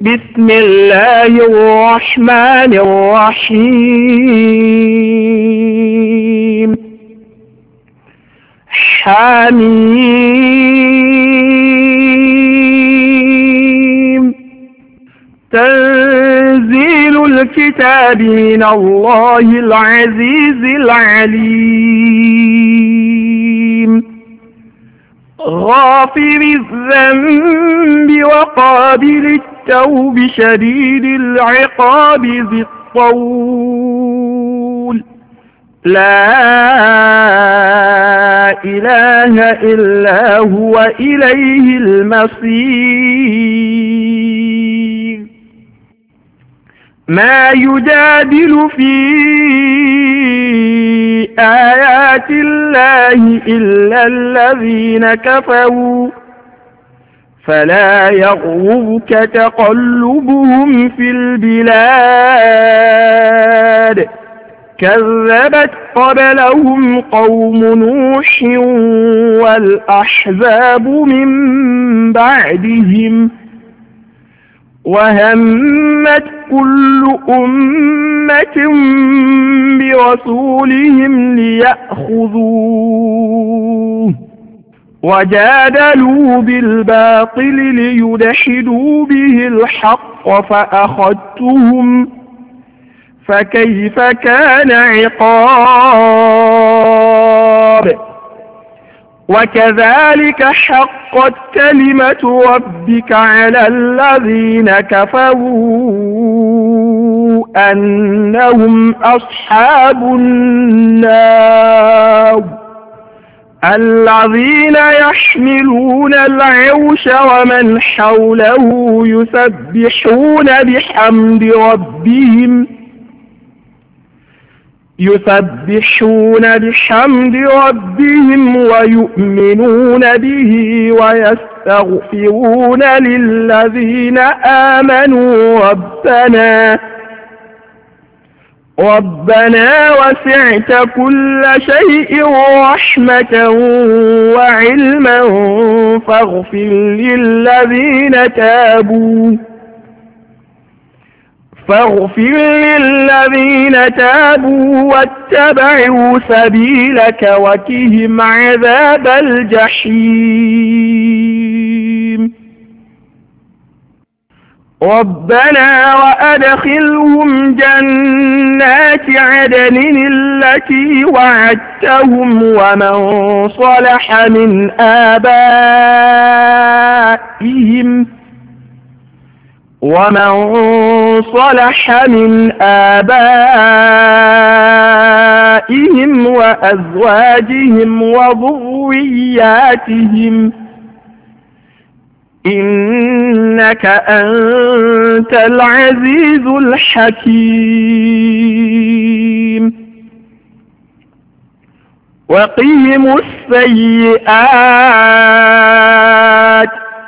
بسم الله الرحمن الرحيم حميم تنزيل الكتاب من الله العزيز العليم غافر الذنب وقابل التوب شديد العقاب ذي الطول لا إله إلا هو إليه المصير ما يجادل في آيات الله إلا الذين كفروا فلا يغررك تقلبهم في البلاد كذبت قبلهم قوم نوح والأحزاب من بعدهم وهمت كل أمة برسولهم ليأخذوه وجادلوا بالباطل ليدحدوا به الحق فأخذتهم فكيف كان عقاب وكذلك حقت كلمة ربك على الذين كفروا أنهم أصحاب النار الذين يحملون العرش ومن حوله يسبحون بحمد ربهم ويؤمنون به ويستغفرون للذين آمنوا ربنا وسعت كل شيء رحمة وعلما فاغفر للذين تابوا واتبعوا سبيلك وقهم عذاب الجحيم ربنا وأدخلهم جنات عدن التي وعدتهم ومن صلح من آبائهم وأزواجهم وذرياتهم إنك أنت العزيز الحكيم وقهم السيئات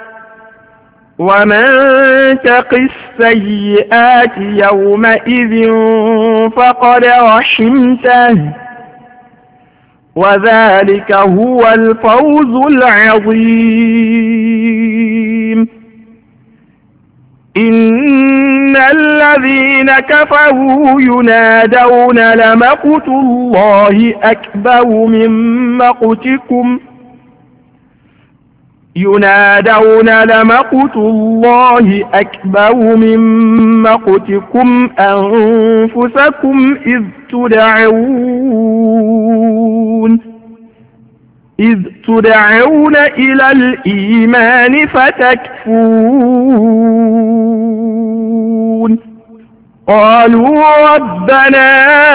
ومن تق السيئات يومئذ فقد رحمته وذلك هو الفوز العظيم إن الذين كفروا ينادون لمقت الله أكبر من مقتكم أنفسكم إذ تدعون إلى الإيمان فتكفرون قالوا ربنا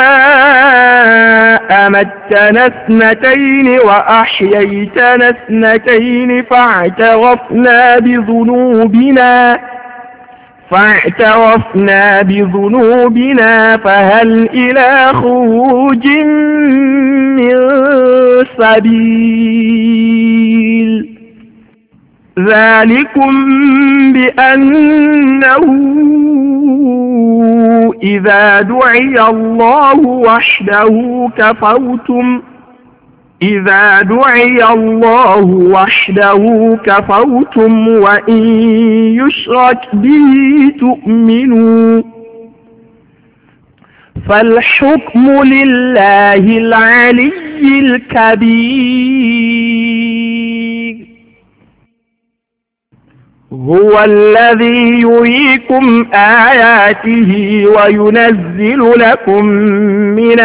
أمتنا اثنتين وأحييتنا اثنتين فاعترفنا بذنوبنا فهل إلى خروج من سبيل ذلكم بأنه إذا دعي الله وحده كفرتم إذا دعي الله وحده كفرتم وإن يشرك به تؤمنوا فالحكم لله العلي الكبير هو الذي يريكم آياته وينزل لكم من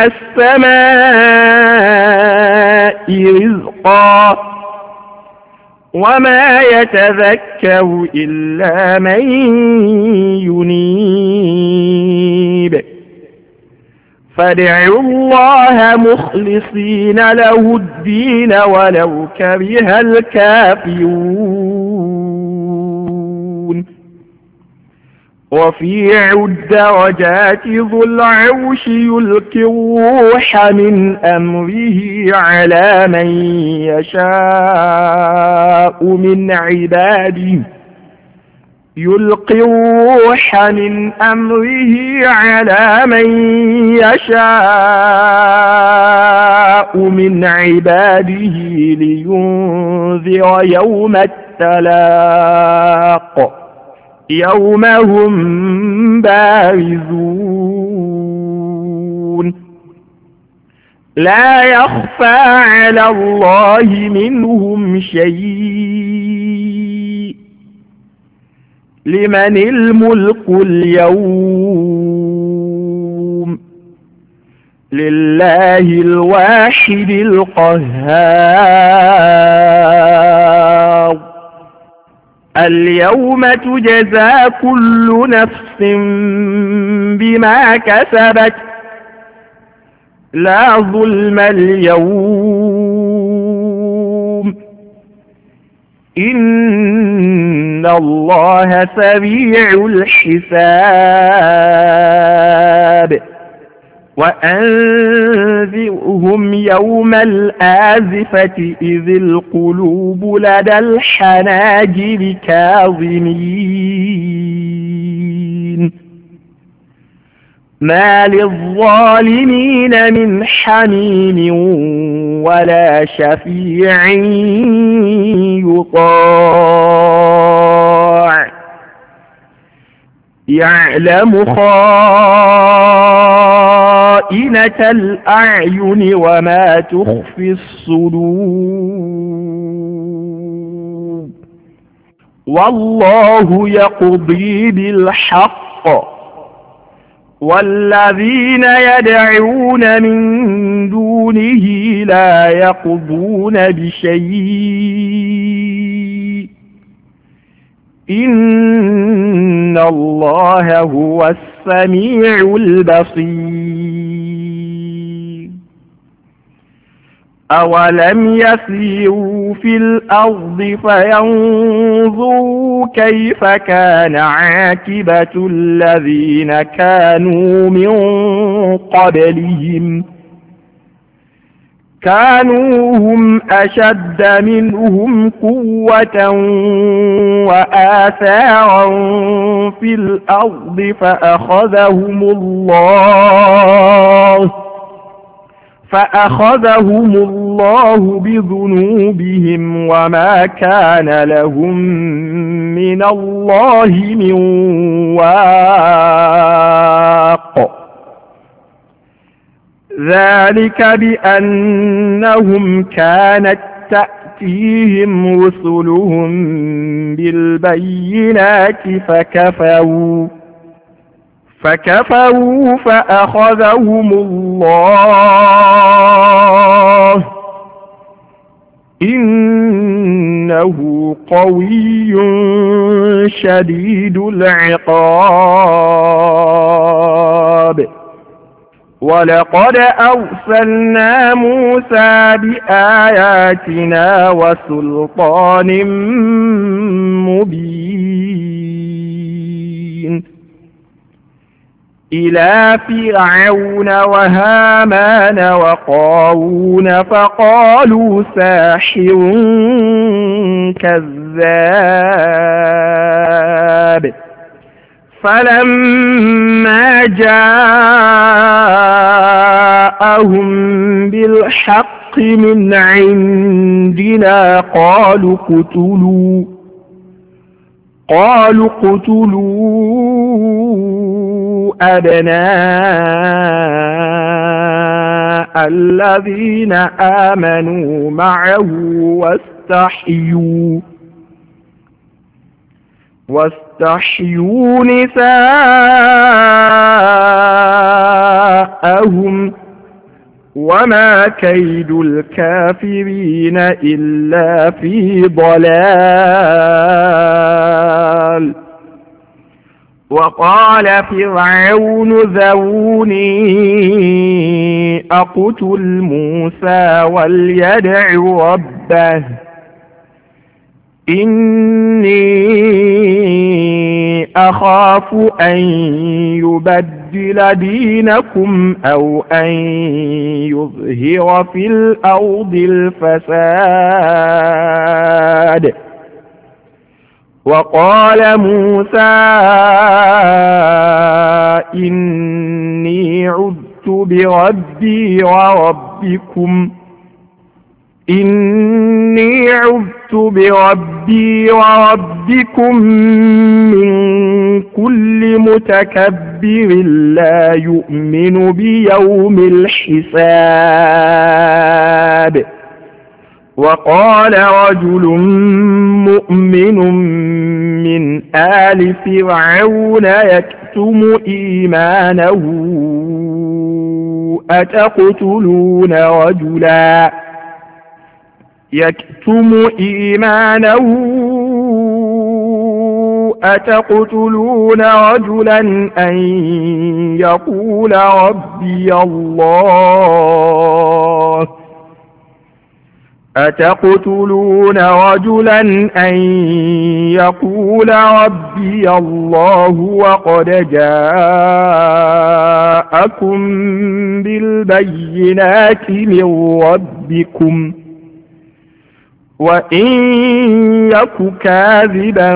السماء رزقا وما يتذكر إلا من ينيب فادعوا الله مخلصين له الدين ولو كره الكافرون رفيع الدرجات ذو العرش يلقي الروح من أمره على من يشاء من عباده يلقي الروح من أمره على من يشاء من عباده لينذر يوم التلاق يوم هم بارزون لا يخفى على الله منهم شيء لمن الملك اليوم لله الواحد القهار اليوم تجزى كل نفس بما كسبت لا ظلم اليوم إن الله سريع الحساب وأنذرهم يوم الآزفة إذ القلوب لدى الحناجر كاظمين ما للظالمين من حميم ولا شفيع يطاع يعلم خائنة الأعين وما تخفي الصدور والله يقضي بالحق والذين يدعون من دونه لا يقضون بشيء إن الله هو السميع البصير أولم يسيروا في الأرض فينظروا كيف كان عاقبة الذين كانوا من قبلهم كانوا هم أشد منهم قوة وآثارا في الأرض فأخذهم الله بذنوبهم وما كان لهم من الله من واق ذلك بأنهم كانت تأتيهم رسلهم بالبينات فكفروا فأخذهم الله إنه قوي شديد العقاب ولقد أرسلنا موسى بآياتنا وسلطان مبين إلى فرعون وهامان وقارون فقالوا ساحر كذاب فلما جاءهم بالحق بالحق من عندنا قالوا اقتلوا أبناء الذين آمنوا معه واستحيوا نساءهم وما كيد الكافرين إلا في ضلال. وقال فرعون ذروني أقتل موسى وليدع ربه إني أخاف أن يبدل دينكم أو أن يظهر في الأرض الفساد. وقال موسى إني عذت بربي وربكم من كل متكبر لا يؤمن بيوم الحساب. وقال رجل مؤمن من آل فرعون يكتم إيمانه أتقتلون رجلا أن يقول ربي الله وقد جاءكم بالبينات من ربكم وإن يك كاذبا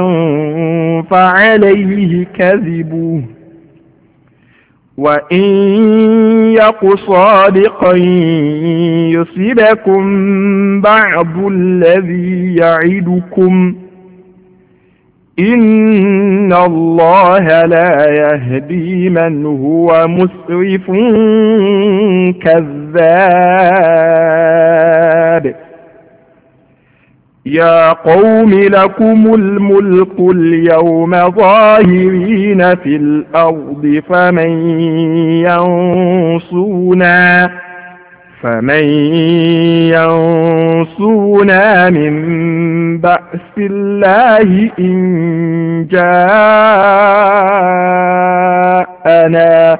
فعليه كذبه وإن يك صادقا يصبكم بعض الذي يعدكم إن الله لا يهدي من هو مسرف كذاب. يا قوم لكم الملك اليوم ظاهرين في الأرض فمن ينصرنا من بأس الله إن جاءنا.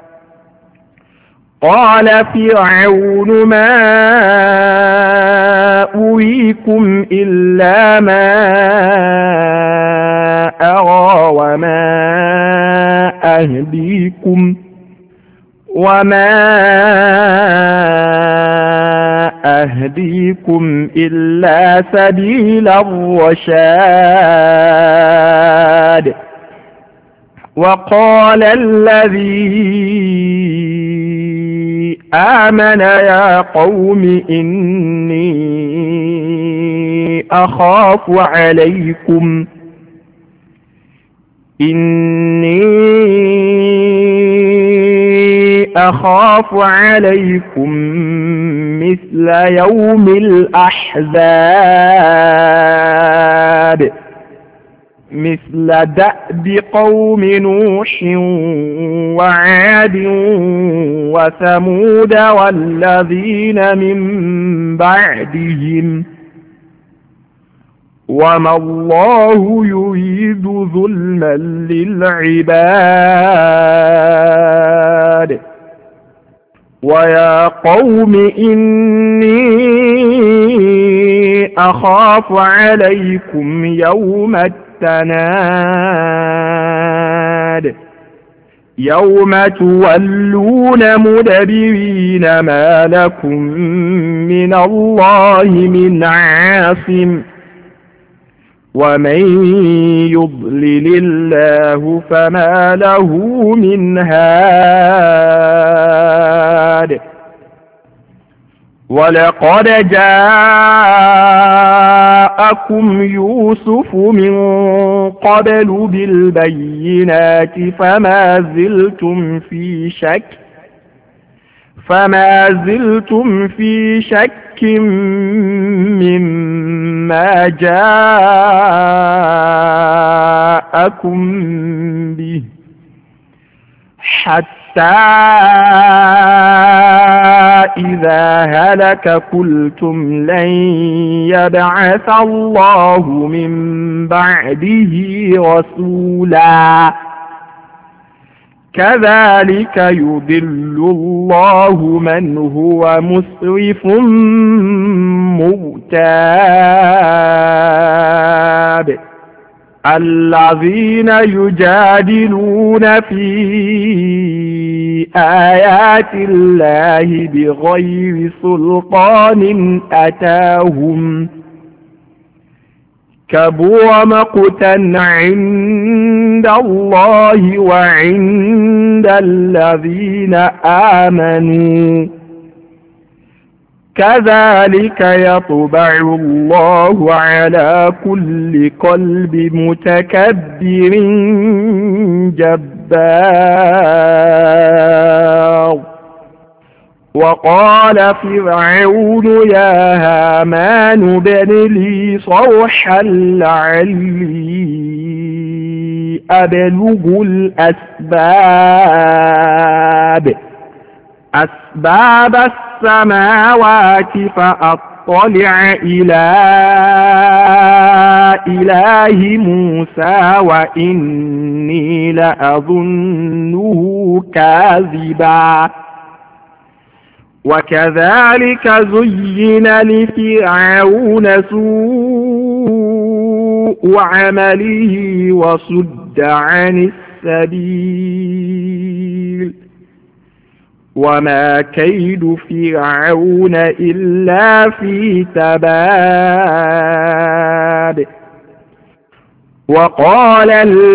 قال فرعون ما أريكم إلا ما أرى وما أهديكم إلا سبيل الرشاد. وقال الذي آمن يا قوم إني أخاف عليكم مثل يوم الأحزاب مثل دأب قوم نوح وعاد وثمود والذين من بعدهم وما الله يريد ظلما للعباد. ويا قوم إني أخاف عليكم يوم التناد يوم تولون مدبرين ما لكم من الله من عاصم ومن يضلل الله فما له من هاد. ولقد جاءكم يوسف من قبل بالبينات فما زلتم في شك مما جاءكم به حتى إذا هلك قلتم لن يبعث الله من بعده رسولا كذلك يضل الله من هو مسرف مرتاب الذين يجادلون في آيات الله بغير سلطان أتاهم كبر مقتا عند الله وعند الذين آمنوا كذلك يطبع الله على كل قلب متكبر جبار وقال فرعون يا هامان ابن لي صرحا لعلي أبلغ أسباب السماوات فأطلع إلى إله موسى وإني لأظنه كاذبا وكذلك زين لفرعون سوء عمله وصد عن السبيل وما كيد فرعون إلا في تباب وقال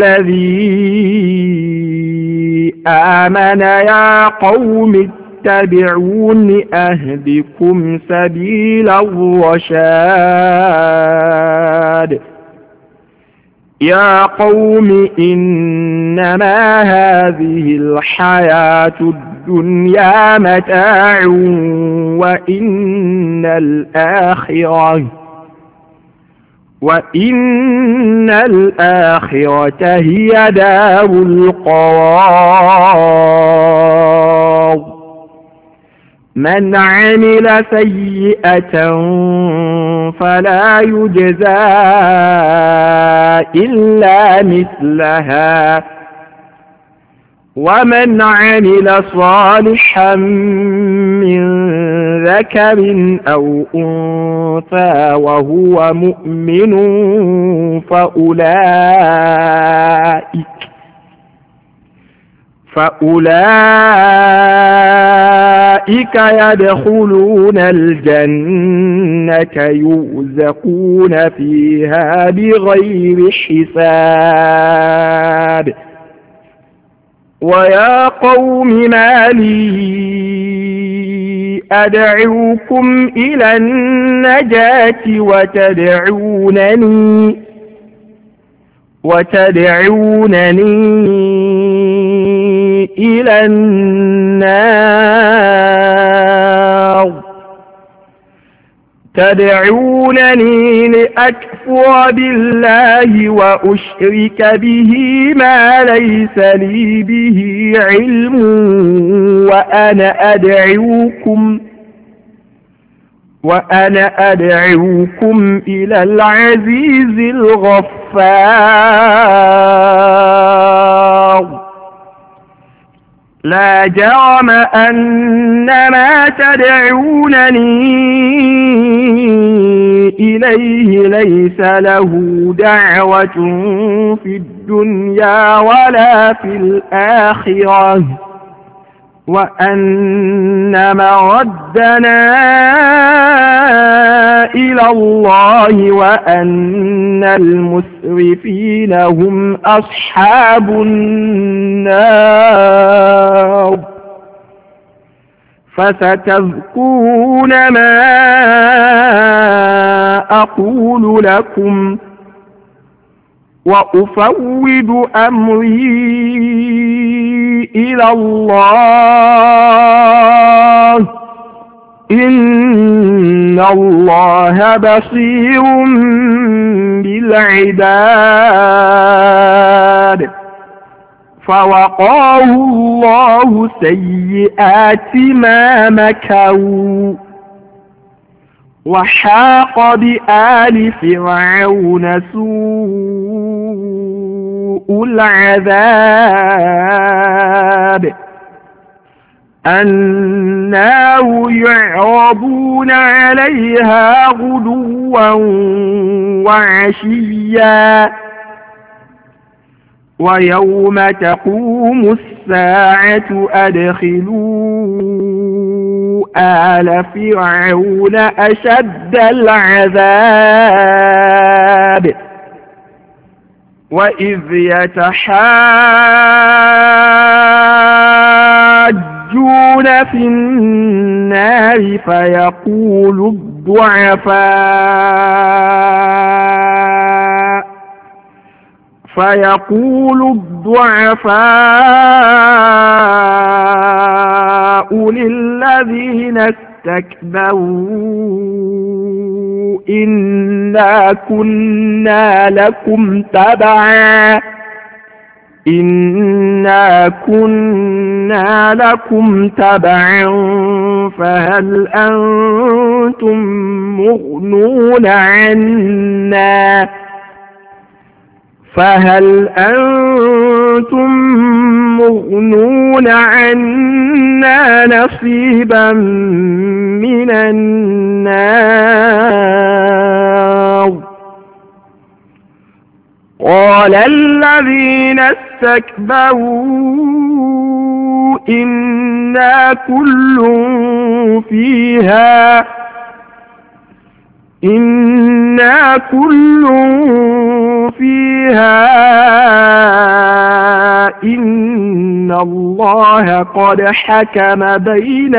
الذي آمن يا قوم اتبعون أهدكم سبيل الرشاد يا قوم إنما هذه الحياة الدنيا متاع وإن الآخرة هي دار القرار من عمل سيئة فلا يجزى إلا مثلها ومن عمل صالحا من ذكر أو أنثى وهو مؤمن فأولئك يدخلون الجنة يرزقون فيها بغير حساب ويا قوم ما لي أدعوكم إلى النجاة وتدعونني إلى النار تدعونني لأكفر بالله وأشرك به ما ليس لي به علم وأنا أدعوكم إلى العزيز الغفار لا جرم أن ما تدعونني إليه ليس له دعوة في الدنيا ولا في الآخرة وأن مردنا إلى الله وأن المسرفين هم أصحاب النار فستذكرون ما أقول لكم وأفوض أمري إلى الله إن الله بصير بالعباد. فوقاه الله سيئات ما مكروا وحاق بآل فرعون سوء العذاب النار يعرضون عليها غدوا وعشيا ويوم تقوم الساعة أدخلوا آل فرعون أشد العذاب وإذ يتحاجون في النار فيقول الضعفاء للذين استكبروا إنا كنا لكم تبعا فهل أنتم مغنون عنا نصيبا من النار قال الذين استكبروا إنا كل فيها إن الله قد حكم بين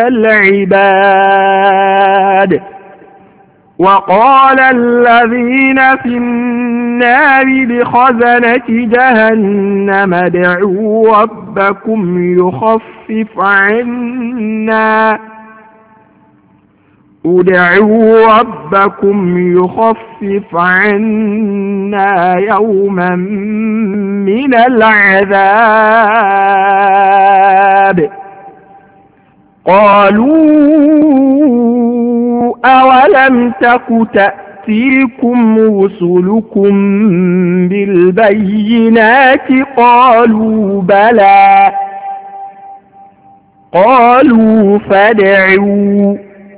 العباد. وقال الذين في النار لخزنة جهنم ادعوا ربكم يخفف عنا يوما من العذاب قالوا أولم تك تأتيكم رسلكم بالبينات قالوا بلى قالوا فادعوا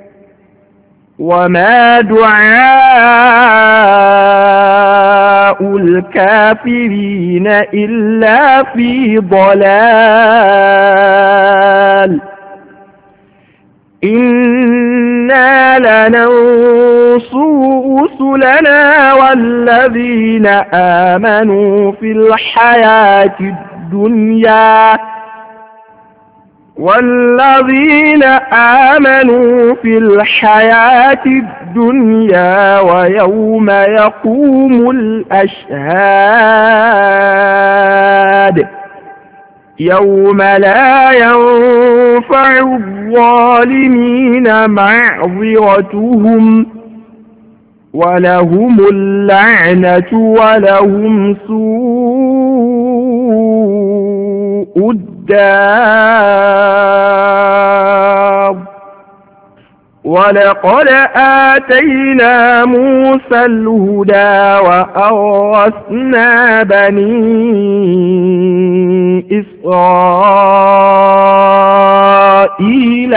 وما دعاء الكافرين إلا في ضلال إنا لننصر رسلنا والذين آمنوا في الحياة الدنيا ويوم يقوم الأشهاد يوم لا ينفع الظالمين معذرتهم ولهم اللعنة ولهم سوء الدار. ولقد آتينا موسى الهدى وأورثنا بني إسرائيل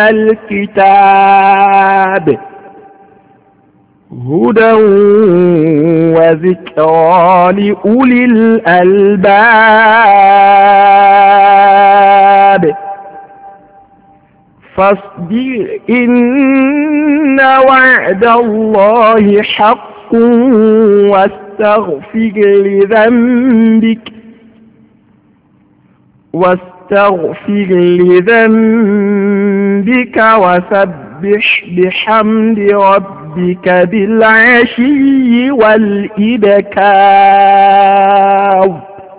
الكتاب هدى وذكرى لأولي الألباب. فاصبر إن وعد الله حق واستغفر لذنبك بك وسبح بحمد ربك بالعشي والإبكار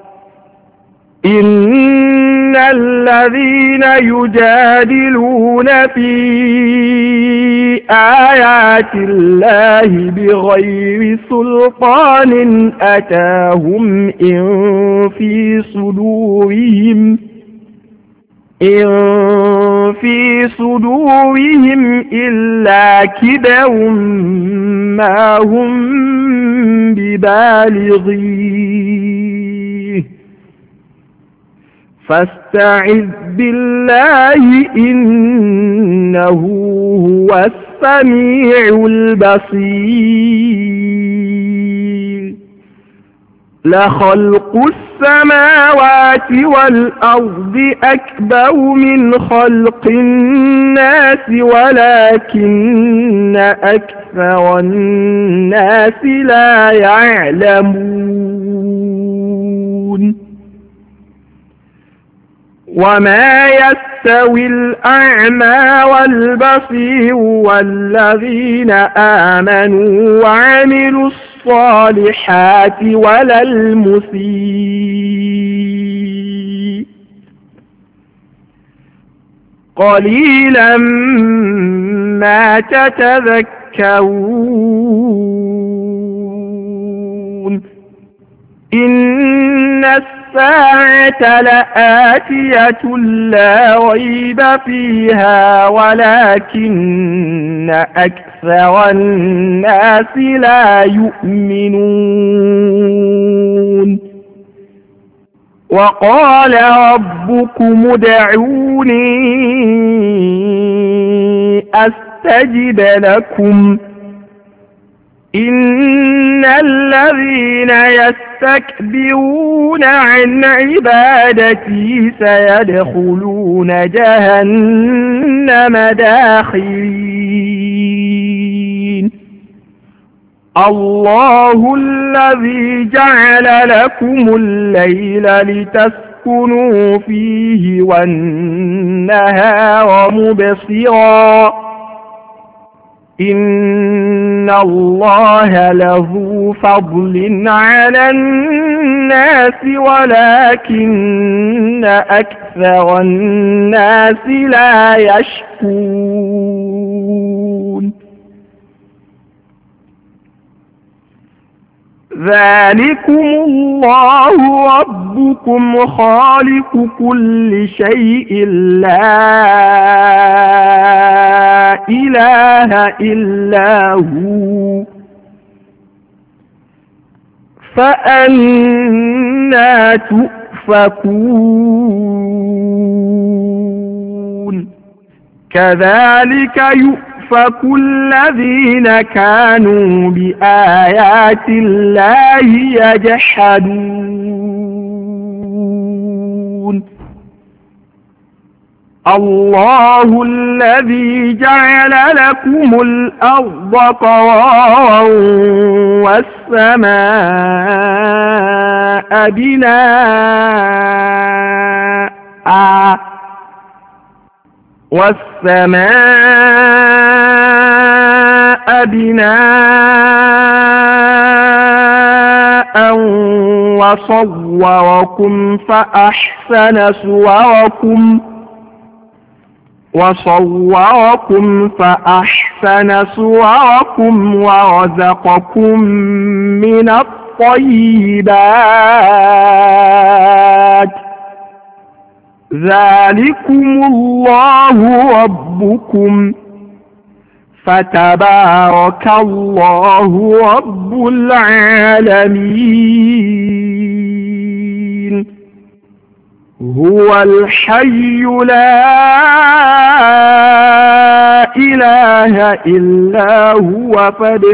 إن الذين يجادلون في آيات الله بغير سلطان أتاهم إن في صدورهم إلا كبر ما هم ببالغيه فاستعذ بالله إنه هو السميع البصير لخلق السماوات والأرض أكبر من خلق الناس ولكن أكثر الناس لا يعلمون وما يستوي الأعمى والبصير والذين آمنوا وعملوا الصالحات ولا المسيء قليلا ما تتذكرون إن الساعة لآتية لا ريب فيها ولكن أكثر الناس لا يؤمنون وقال ربكم ادعوني أستجب لكم إن الذين يستكبرون عن عبادتي سيدخلون جهنم داخرين الله الذي جعل لكم الليل لتسكنوا فيه والنهار مبصرا إن الله له فضل على الناس ولكن أكثر الناس لا يشكرون ذلكم الله ربكم خالق كل شيء لا إله إلا هو فأنى تؤفكون كذلك يؤفك الذين كانوا بآيات الله يجحدون الله الذي جعل لكم الأرض قرارا والسماء بناء وصوركم فأحسن صوركم ورزقكم من الطيبات ذلكم الله ربكم فتبارك الله رب العالمين هو الحي لا إله إلا هو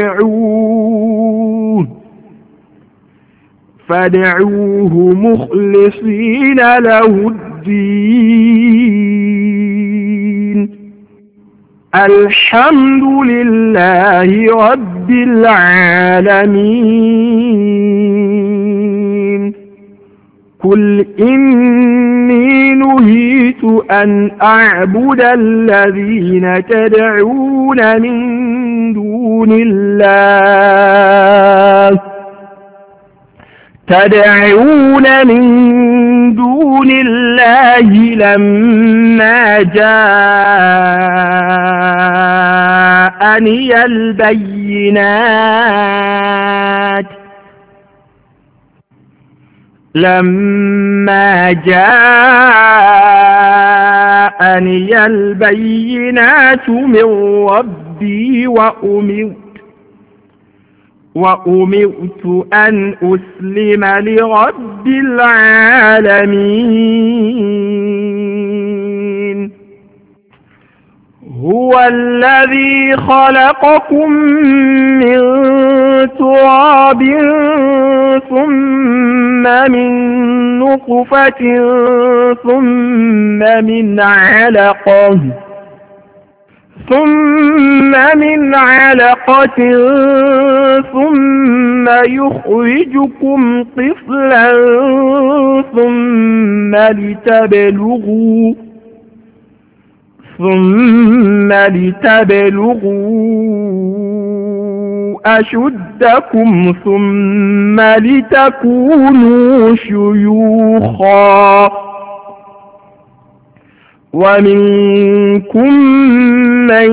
فادعوه مخلصين له الدين الحمد لله رب العالمين قل إني نهيت أمرت أن أعبد الذين تدعون من دون الله لما جاءني البينات من ربي وأمرت أن أسلم لرب العالمين هو الذي خلقكم من تراب ثم من نطفة ثم من علقة ثم يخرجكم طفلا ثم لتبلغوا أشدكم ثم لتكونوا شيوخا ومنكم من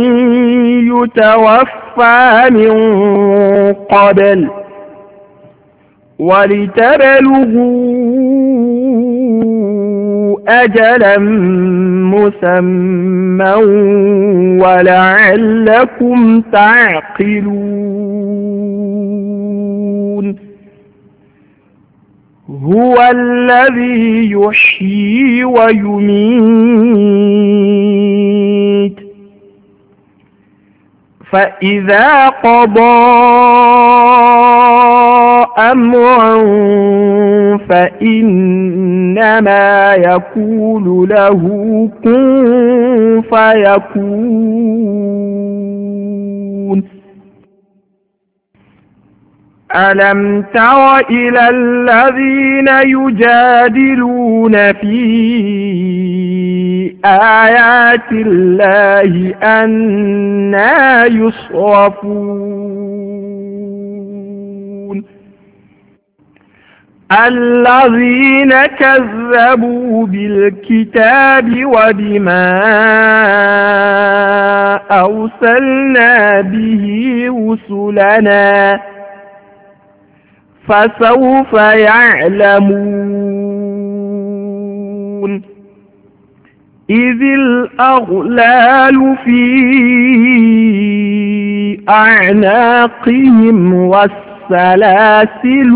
يتوفى من قبل ولتبلغوا أجلا مسمى ولعلكم تعقلون هو الذي يحيي ويميت فإذا قضى أمرا فإنما يقول له كن فيكون ألم تر إلى الذين يجادلون في آيات الله أنى يصرفون الذين كذبوا بالكتاب وبما أرسلنا به رسلنا فسوف يعلمون إذ الأغلال في أعناقهم والسلاسل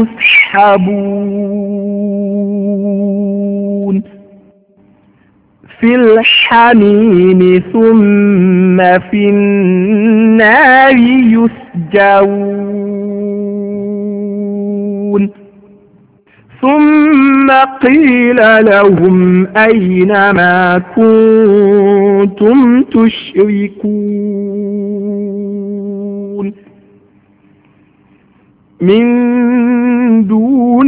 يسحبون في الحميم ثم في النار يسجرون ثم قيل لهم أين ما كنتم تشركون من دون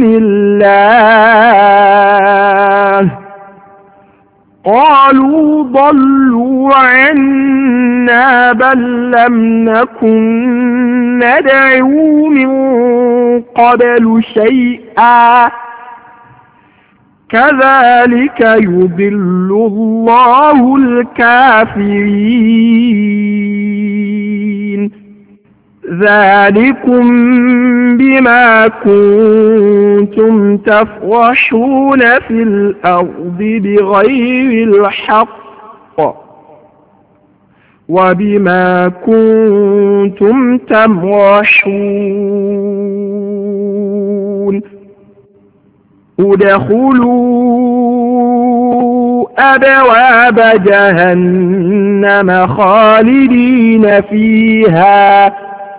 الله قالوا ضلوا عنا بل لم نكن ندعو من قبل شيئا كذلك يضل الله الكافرين ذلكم بما كنتم تفرحون في الأرض بغير الحق وبما كنتم تمرحون ادخلوا أبواب جهنم خالدين فيها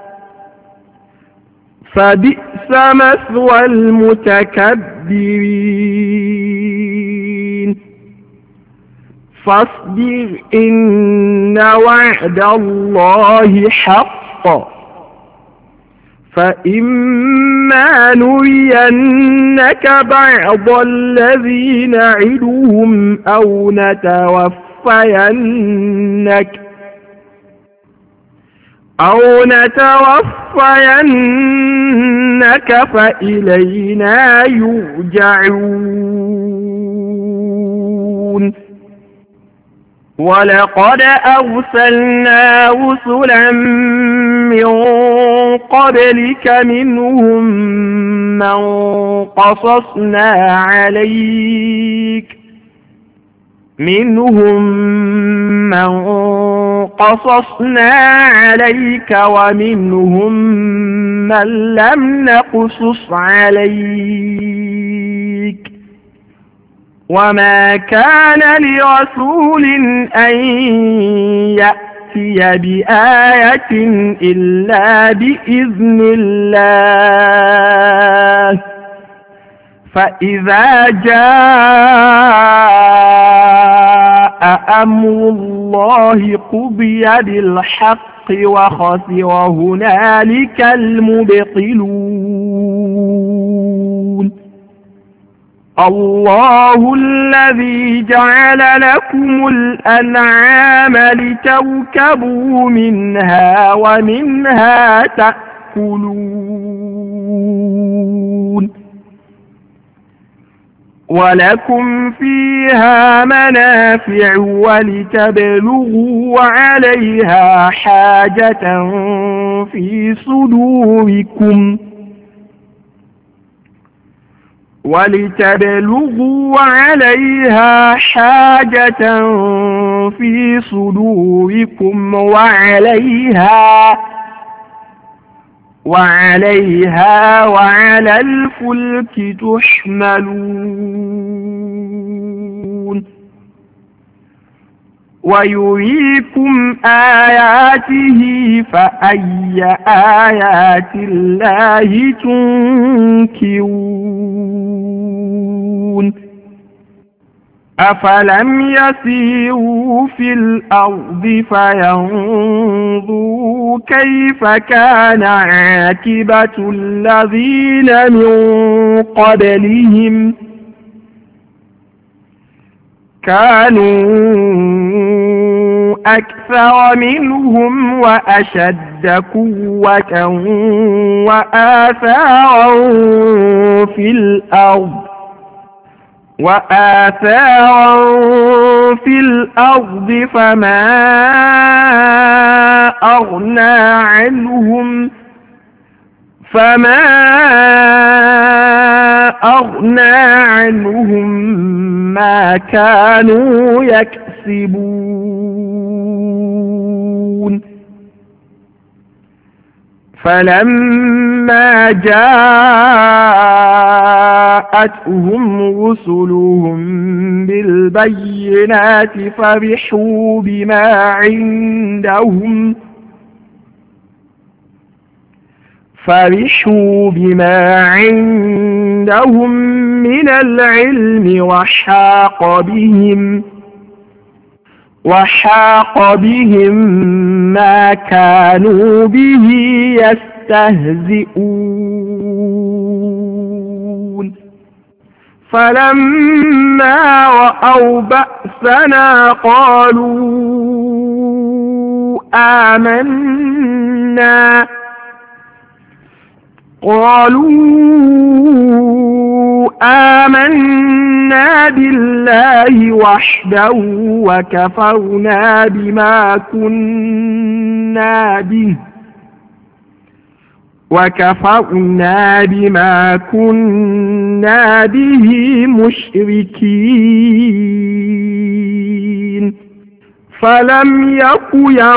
فبئس مثوى المتكبرين فاصبر إن وعد الله حق فإما نرينك بعض الذي نعدهم أو نتوفينك فإلينا يرجعون ولقد أرسلنا رسلا من قبلك منهم من قصصنا عليك ومنهم من لم نقصص عليك وما كان لرسول أن يأتي بآية إلا بإذن الله فإذا جاء أمر الله قضي بالحق وخسر هنالك المبطلون الله الذي جعل لكم الأنعام لتركبوا منها ومنها تأكلون ولكم فيها منافع ولتبلغوا عليها حاجة في صدوركم وعليها وعلى الفلك تحملون ويريكم آياته فأي آيات الله تنكرون أفلم يسيروا في الأرض فينظروا كيف كان عاقبة الذين من قبلهم كانوا أكثر منهم وأشد قوة وآثارا في الأرض فما أغنى عنهم ما كانوا يكسبون فلما جاءتهم رسلهم بالبينات فرحوا بما عندهم من العلم وحاق بهم ما كانوا به يستهزئون فلما رأوا بأسنا قالوا آمنا بالله وحده وكفرنا بما كنا به مشركين فلم يك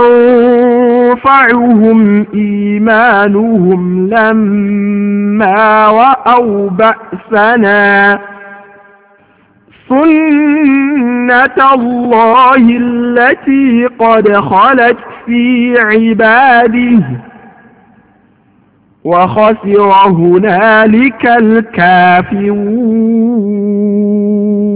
ينفعهم إيمانهم لما رأوا بأسنا سنة الله التي قد خلت في عباده وخسر هنالك الكافرون